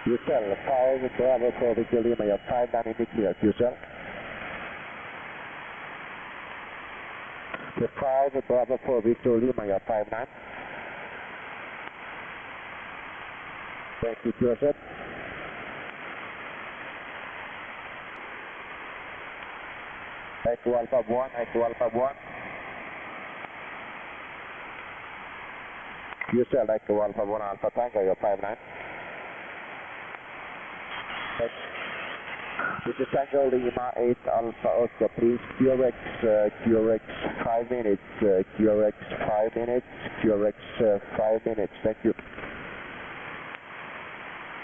QCell 5 Bravo for Victor Lima, you have 59 in the clear, QCell. The 5 Bravo for Victor Lima, you have 59. Thank you, QCell. Echo Alpha 1, Echo Alpha 1. QCell Echo Alpha 1 Alpha Tango, you have 59. This is Tango Lima 8 Alpha Oscar, please. QRX 5 minutes, QRX 5 minutes, QRX 5 minutes. Thank you.